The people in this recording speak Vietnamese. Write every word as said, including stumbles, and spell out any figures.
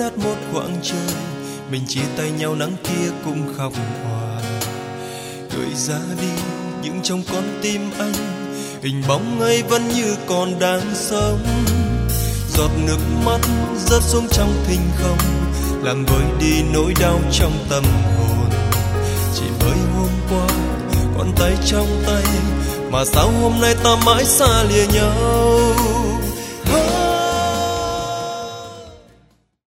cắt một khoảng trời, mình chia tay nhau nắng kia cũng khóc hòa. Gửi ra đi nhưng trong con tim anh, hình bóng ấy vẫn như còn đang sống. Giọt nước mắt rớt xuống trong thinh không, làm vơi đi nỗi đau trong tâm hồn. Chỉ mới hôm qua còn tay trong tay, mà sao hôm nay ta mãi xa lìa nhau.